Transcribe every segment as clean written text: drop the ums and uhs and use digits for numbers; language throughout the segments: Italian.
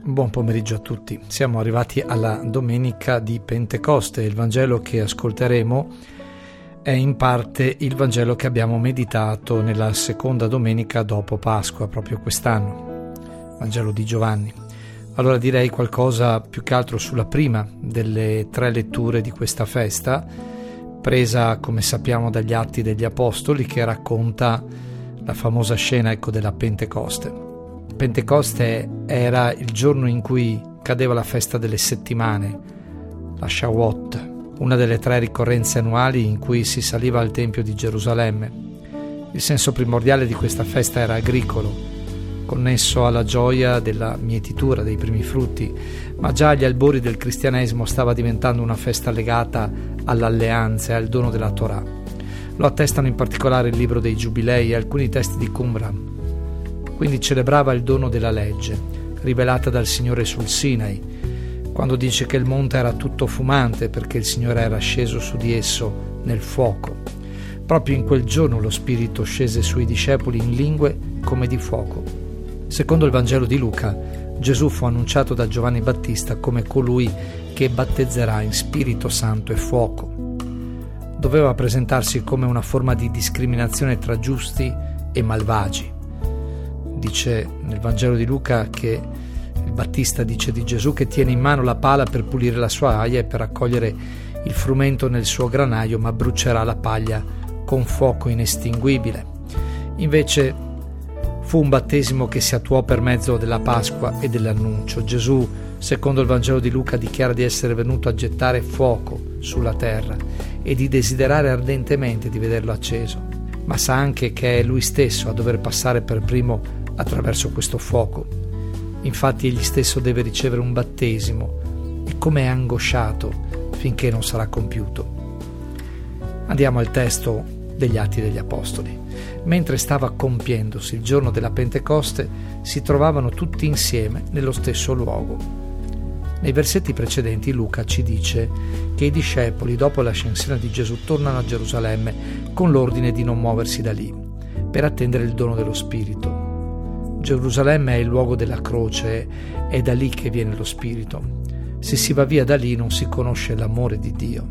Buon pomeriggio a tutti. Siamo arrivati alla domenica di Pentecoste. Il Vangelo che ascolteremo è in parte il Vangelo che abbiamo meditato nella seconda domenica dopo Pasqua, proprio quest'anno, Vangelo di Giovanni. Allora direi qualcosa più che altro sulla prima delle tre letture di questa festa, presa come sappiamo dagli Atti degli Apostoli, che racconta la famosa scena della Pentecoste. Pentecoste era il giorno in cui cadeva la festa delle settimane, la Shavuot, una delle tre ricorrenze annuali in cui si saliva al Tempio di Gerusalemme. Il senso primordiale di questa festa era agricolo, connesso alla gioia della mietitura dei primi frutti, ma già agli albori del cristianesimo stava diventando una festa legata all'alleanza e al dono della Torah. Lo attestano in particolare il libro dei Giubilei e alcuni testi di Qumran. Quindi celebrava il dono della legge, rivelata dal Signore sul Sinai, quando dice che il monte era tutto fumante perché il Signore era sceso su di esso nel fuoco. Proprio in quel giorno lo Spirito scese sui discepoli in lingue come di fuoco. Secondo il Vangelo di Luca, Gesù fu annunciato da Giovanni Battista come colui che battezzerà in Spirito Santo e fuoco. Doveva presentarsi come una forma di discriminazione tra giusti e malvagi. Dice nel Vangelo di Luca che il Battista dice di Gesù che tiene in mano la pala per pulire la sua aia e per raccogliere il frumento nel suo granaio, ma brucerà la paglia con fuoco inestinguibile. Invece fu un battesimo che si attuò per mezzo della Pasqua e dell'annuncio. Gesù, secondo il Vangelo di Luca, dichiara di essere venuto a gettare fuoco sulla terra e di desiderare ardentemente di vederlo acceso, ma sa anche che è lui stesso a dover passare per primo attraverso questo fuoco. Infatti egli stesso deve ricevere un battesimo e come è angosciato finché non sarà compiuto. Andiamo al testo degli Atti degli Apostoli. Mentre stava compiendosi il giorno della Pentecoste, si trovavano tutti insieme nello stesso luogo. Nei versetti precedenti Luca ci dice che i discepoli, dopo l'ascensione di Gesù, tornano a Gerusalemme con l'ordine di non muoversi da lì per attendere il dono dello Spirito. Gerusalemme è il luogo della croce, è da lì che viene lo Spirito. Se si va via da lì non si conosce l'amore di Dio.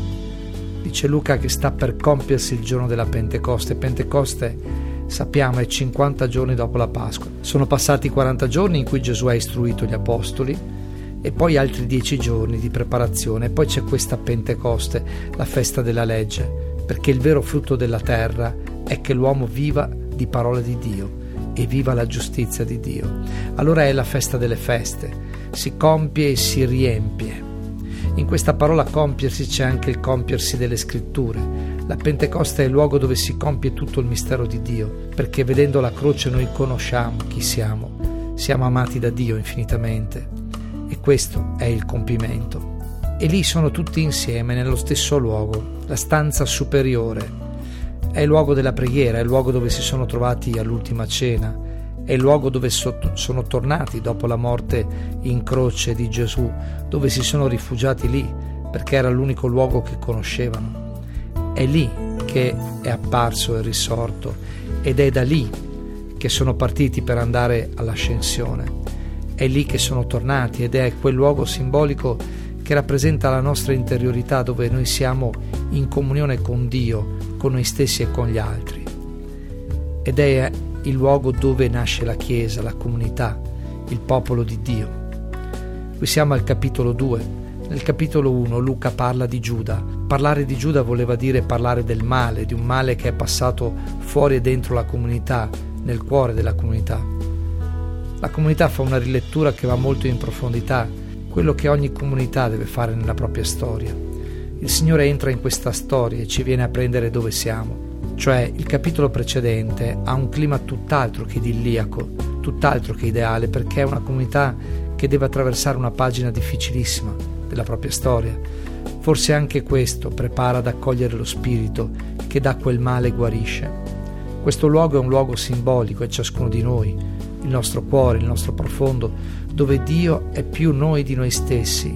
Dice Luca che sta per compiersi il giorno della Pentecoste. Pentecoste, sappiamo, è 50 giorni dopo la Pasqua. Sono passati 40 giorni in cui Gesù ha istruito gli Apostoli e poi altri 10 giorni di preparazione. E poi c'è questa Pentecoste, la festa della legge, perché il vero frutto della terra è che l'uomo viva di parole di Dio e viva la giustizia di Dio. Allora è la festa delle feste, si compie e si riempie. In questa parola compiersi c'è anche il compiersi delle scritture. La Pentecoste è il luogo dove si compie tutto il mistero di Dio, perché vedendo la croce noi conosciamo chi siamo amati da Dio infinitamente, e questo è il compimento. E lì sono tutti insieme nello stesso luogo, la stanza superiore. È il luogo della preghiera, è il luogo dove si sono trovati all'ultima cena, è il luogo dove sono tornati dopo la morte in croce di Gesù, dove si sono rifugiati lì, perché era l'unico luogo che conoscevano. È lì che è apparso e risorto, ed è da lì che sono partiti per andare all'ascensione. È lì che sono tornati, ed è quel luogo simbolico che rappresenta la nostra interiorità, dove noi siamo in comunione con Dio, con noi stessi e con gli altri. Ed è il luogo dove nasce la Chiesa, la comunità, il popolo di Dio. Qui siamo al capitolo 2. Nel capitolo 1 Luca parla di Giuda. Parlare di Giuda voleva dire parlare del male, di un male che è passato fuori e dentro la comunità, nel cuore della comunità. La comunità fa una rilettura che va molto in profondità, quello che ogni comunità deve fare nella propria storia. Il Signore entra in questa storia e ci viene a prendere dove siamo. Cioè, il capitolo precedente ha un clima tutt'altro che idilliaco, tutt'altro che ideale, perché è una comunità che deve attraversare una pagina difficilissima della propria storia. Forse anche questo prepara ad accogliere lo Spirito che da quel male guarisce. Questo luogo è un luogo simbolico, è ciascuno di noi, il nostro cuore, il nostro profondo, dove Dio è più noi di noi stessi.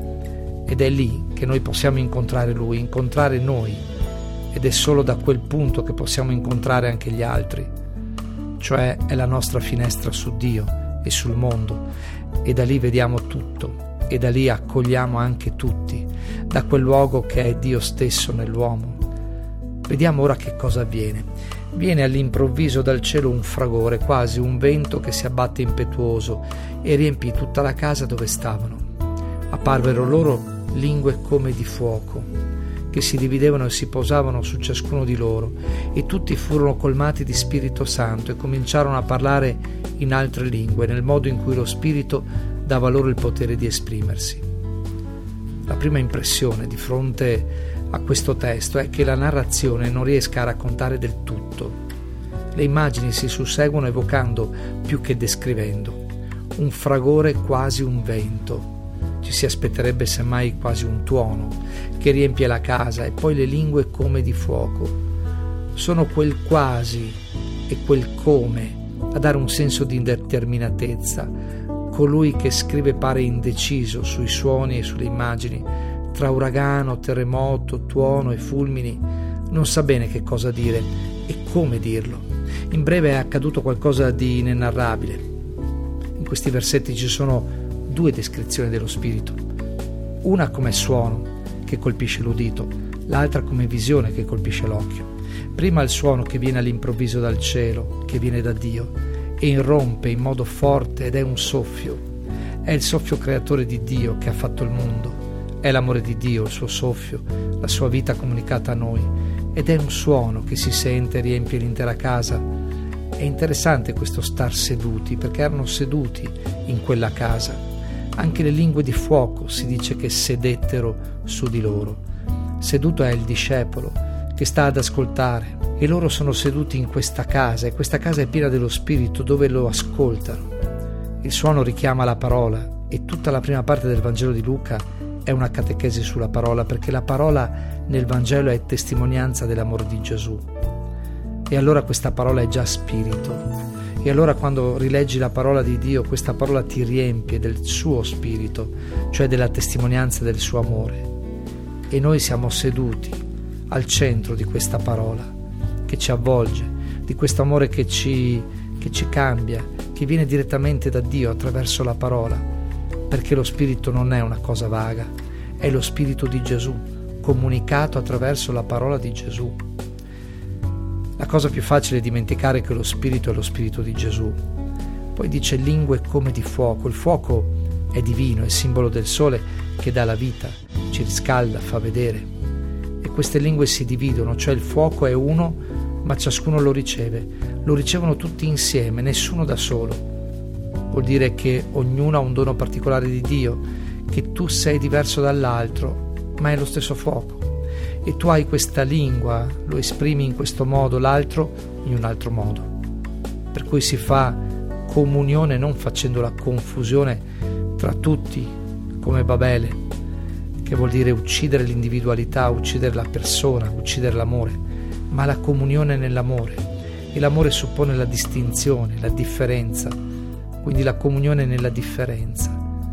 Ed è lì che noi possiamo incontrare Lui, incontrare noi, ed è solo da quel punto che possiamo incontrare anche gli altri, cioè è la nostra finestra su Dio e sul mondo, e da lì vediamo tutto, e da lì accogliamo anche tutti, da quel luogo che è Dio stesso nell'uomo. Vediamo ora che cosa avviene. Viene all'improvviso dal cielo un fragore, quasi un vento che si abbatte impetuoso e riempì tutta la casa dove stavano. Apparvero loro lingue come di fuoco, che si dividevano e si posavano su ciascuno di loro, e tutti furono colmati di Spirito Santo e cominciarono a parlare in altre lingue, nel modo in cui lo Spirito dava loro il potere di esprimersi. La prima impressione di fronte a questo testo è che la narrazione non riesca a raccontare del tutto. Le immagini si susseguono evocando più che descrivendo. Un fragore, quasi un vento. Ci si aspetterebbe semmai quasi un tuono che riempie la casa, e poi le lingue come di fuoco. Sono quel quasi e quel come a dare un senso di indeterminatezza. Colui che scrive pare indeciso sui suoni e sulle immagini, tra uragano, terremoto, tuono e fulmini, non sa bene che cosa dire e come dirlo. In breve è accaduto qualcosa di inenarrabile. In questi versetti ci sono due descrizioni dello Spirito, una come suono che colpisce l'udito, l'altra come visione che colpisce l'occhio. Prima il suono che viene all'improvviso dal cielo, che viene da Dio e irrompe in modo forte ed è un soffio. È il soffio creatore di Dio che ha fatto il mondo. È l'amore di Dio, il suo soffio, la sua vita comunicata a noi, ed è un suono che si sente e riempie l'intera casa. È interessante questo star seduti, perché erano seduti in quella casa. Anche le lingue di fuoco si dice che sedettero su di loro. Seduto è il discepolo che sta ad ascoltare, e loro sono seduti in questa casa, e questa casa è piena dello Spirito dove lo ascoltano. Il suono richiama la parola, e tutta la prima parte del Vangelo di Luca è una catechesi sulla parola, perché la parola nel Vangelo è testimonianza dell'amore di Gesù. E allora questa parola è già spirito. E allora quando rileggi la parola di Dio, questa parola ti riempie del suo spirito, cioè della testimonianza del suo amore. E noi siamo seduti al centro di questa parola che ci avvolge, di questo amore che ci cambia, che viene direttamente da Dio attraverso la parola. Perché lo Spirito non è una cosa vaga, è lo Spirito di Gesù, comunicato attraverso la parola di Gesù. La cosa più facile è dimenticare che lo Spirito è lo Spirito di Gesù. Poi dice lingue come di fuoco. Il fuoco è divino, è simbolo del sole che dà la vita, ci riscalda, fa vedere. E queste lingue si dividono, cioè il fuoco è uno, ma ciascuno lo riceve. Lo ricevono tutti insieme, nessuno da solo. Vuol dire che ognuno ha un dono particolare di Dio, che tu sei diverso dall'altro, ma è lo stesso fuoco. E tu hai questa lingua, lo esprimi in questo modo, l'altro in un altro modo. Per cui si fa comunione non facendo la confusione tra tutti, come Babele, che vuol dire uccidere l'individualità, uccidere la persona, uccidere l'amore, ma la comunione nell'amore. E l'amore suppone la distinzione, la differenza, quindi la comunione nella differenza.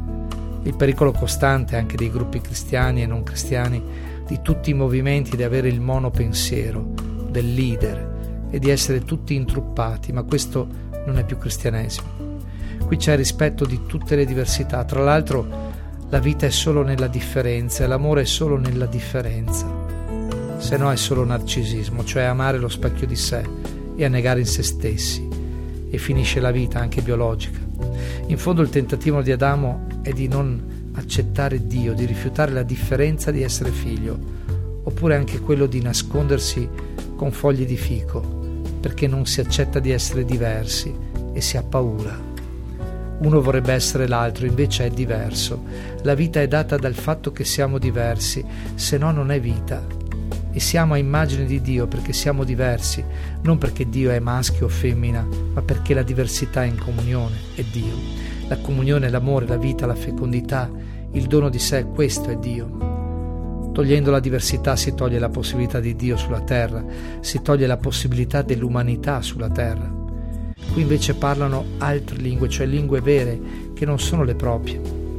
Il pericolo costante anche dei gruppi cristiani e non cristiani, di tutti i movimenti, di avere il monopensiero del leader e di essere tutti intruppati, ma questo non è più cristianesimo. Qui c'è rispetto di tutte le diversità. Tra l'altro la vita è solo nella differenza e l'amore è solo nella differenza, se no è solo narcisismo, cioè amare lo specchio di sé e annegare in se stessi, e finisce la vita anche biologica. In fondo il tentativo di Adamo è di non accettare Dio, di rifiutare la differenza di essere figlio, oppure anche quello di nascondersi con foglie di fico, perché non si accetta di essere diversi e si ha paura. Uno vorrebbe essere l'altro, invece è diverso. La vita è data dal fatto che siamo diversi, se no non è vita. E siamo a immagine di Dio perché siamo diversi, non perché Dio è maschio o femmina, ma perché la diversità in comunione è Dio. La comunione, l'amore, la vita, la fecondità, il dono di sé, questo è Dio. Togliendo la diversità si toglie la possibilità di Dio sulla terra, si toglie la possibilità dell'umanità sulla terra. Qui invece parlano altre lingue, cioè lingue vere, che non sono le proprie.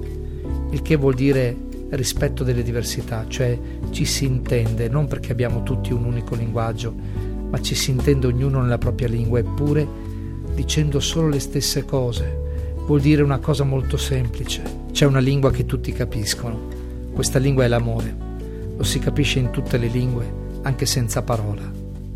Il che vuol dire rispetto delle diversità, cioè ci si intende, non perché abbiamo tutti un unico linguaggio, ma ci si intende ognuno nella propria lingua, eppure dicendo solo le stesse cose, vuol dire una cosa molto semplice. C'è una lingua che tutti capiscono. Questa lingua è l'amore. Lo si capisce in tutte le lingue, anche senza parola.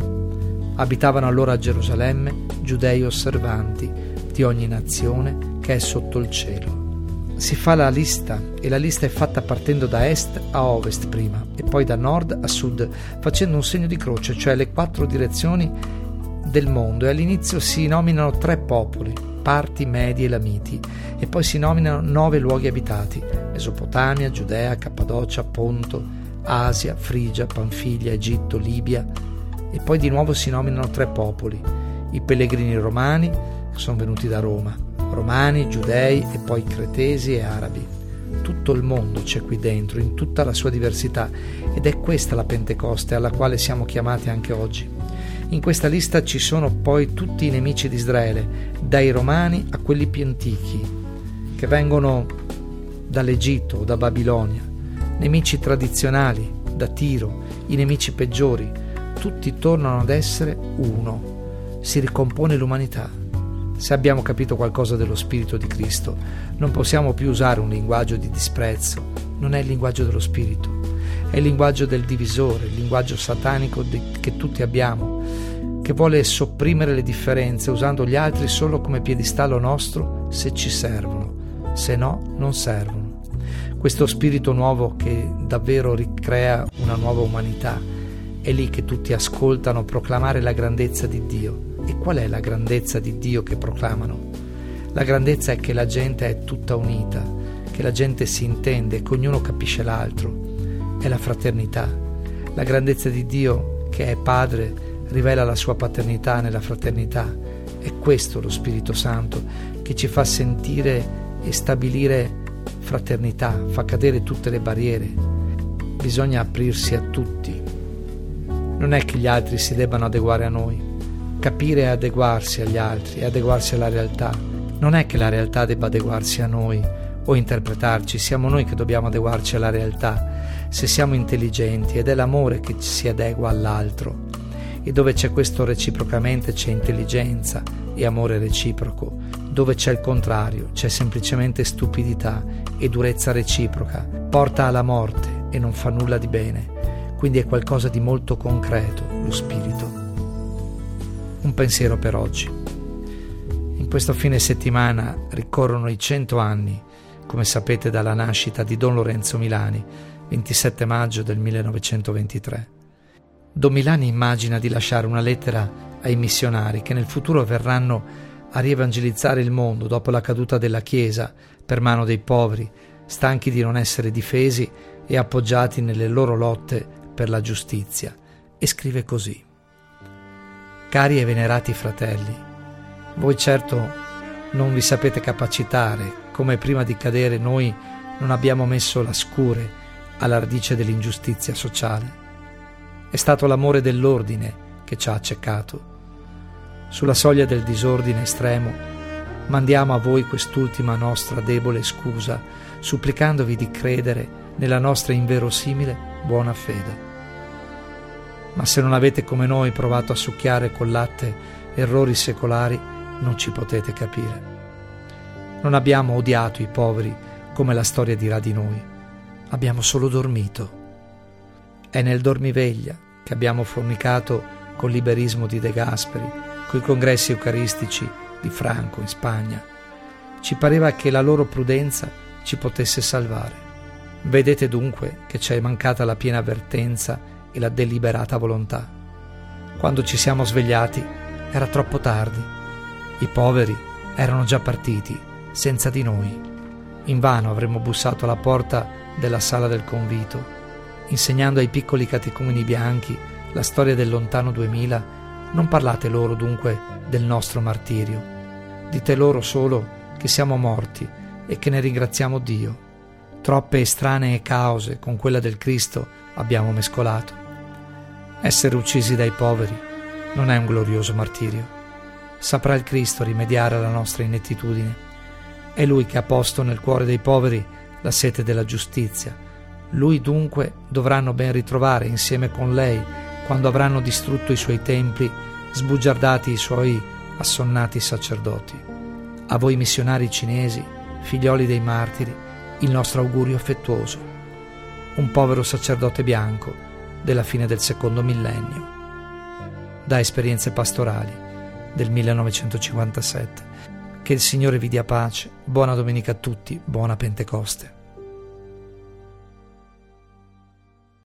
Abitavano allora a Gerusalemme giudei osservanti di ogni nazione che è sotto il cielo. Si fa la lista, e la lista è fatta partendo da est a ovest prima e poi da nord a sud, facendo un segno di croce, cioè le 4 direzioni del mondo, e all'inizio si nominano 3 popoli, Parti, Medi e Lamiti, e poi si nominano 9 luoghi abitati: Mesopotamia, Giudea, Cappadocia, Ponto, Asia, Frigia, Panfilia, Egitto, Libia, e poi di nuovo si nominano 3 popoli: i pellegrini romani, che sono venuti da Roma, romani, giudei e poi cretesi e arabi. Tutto il mondo c'è qui dentro, in tutta la sua diversità, ed è questa la Pentecoste alla quale siamo chiamati anche oggi. In questa lista ci sono poi tutti i nemici di Israele, dai romani a quelli più antichi, che vengono dall'Egitto o da Babilonia, nemici tradizionali, da Tiro, i nemici peggiori. Tutti tornano ad essere uno. Si ricompone l'umanità. Se abbiamo capito qualcosa dello Spirito di Cristo, non possiamo più usare un linguaggio di disprezzo. Non è il linguaggio dello Spirito, è il linguaggio del divisore, il linguaggio satanico che tutti abbiamo, che vuole sopprimere le differenze usando gli altri solo come piedistallo nostro se ci servono, se no non servono. Questo spirito nuovo che davvero ricrea una nuova umanità, è lì che tutti ascoltano proclamare la grandezza di Dio. E qual è la grandezza di Dio che proclamano? La grandezza è che la gente è tutta unita, che la gente si intende, che ognuno capisce l'altro. È la fraternità. La grandezza di Dio, che è Padre, rivela la sua paternità nella fraternità. È questo lo Spirito Santo che ci fa sentire e stabilire fraternità, fa cadere tutte le barriere. Bisogna aprirsi a tutti. Non è che gli altri si debbano adeguare a noi. Capire è adeguarsi agli altri, è adeguarsi alla realtà. Non è che la realtà debba adeguarsi a noi o interpretarci, siamo noi che dobbiamo adeguarci alla realtà. Se siamo intelligenti, ed è l'amore che si adegua all'altro. E dove c'è questo reciprocamente c'è intelligenza e amore reciproco. Dove c'è il contrario, c'è semplicemente stupidità e durezza reciproca. Porta alla morte e non fa nulla di bene. Quindi è qualcosa di molto concreto, lo spirito. Un pensiero per oggi. In questo fine settimana ricorrono i 100 anni, come sapete, dalla nascita di Don Lorenzo Milani, 27 maggio del 1923. Don Milani immagina di lasciare una lettera ai missionari che nel futuro verranno a rievangelizzare il mondo dopo la caduta della Chiesa per mano dei poveri, stanchi di non essere difesi e appoggiati nelle loro lotte per la giustizia. E scrive così: Cari e venerati fratelli, voi certo non vi sapete capacitare, come prima di cadere noi non abbiamo messo la scure alla radice dell'ingiustizia sociale. È stato l'amore dell'ordine che ci ha accecato. Sulla soglia del disordine estremo mandiamo a voi quest'ultima nostra debole scusa, supplicandovi di credere nella nostra inverosimile buona fede. Ma se non avete come noi provato a succhiare col latte errori secolari, non ci potete capire. Non abbiamo odiato i poveri come la storia dirà di noi, abbiamo solo dormito. È nel dormiveglia che abbiamo fornicato col liberismo di De Gasperi, coi congressi eucaristici di Franco in Spagna. Ci pareva che la loro prudenza ci potesse salvare. Vedete dunque che ci è mancata la piena avvertenza e la deliberata volontà. Quando ci siamo svegliati era troppo tardi. I poveri erano già partiti, senza di noi. Invano avremmo bussato alla porta della sala del convito, insegnando ai piccoli catecumeni bianchi la storia del lontano 2000. Non parlate loro dunque del nostro martirio. Dite loro solo che siamo morti e che ne ringraziamo Dio. Troppe estranee cause con quella del Cristo abbiamo mescolato. Essere uccisi dai poveri non è un glorioso martirio. Saprà il Cristo rimediare alla nostra inettitudine. È Lui che ha posto nel cuore dei poveri la sete della giustizia. Lui dunque dovranno ben ritrovare insieme con lei quando avranno distrutto i suoi templi, sbugiardati i suoi assonnati sacerdoti. A voi missionari cinesi, figlioli dei martiri, il nostro augurio affettuoso. Un povero sacerdote bianco della fine del secondo millennio. Da Esperienze pastorali del 1957. Che il Signore vi dia pace. Buona domenica a tutti, buona Pentecoste.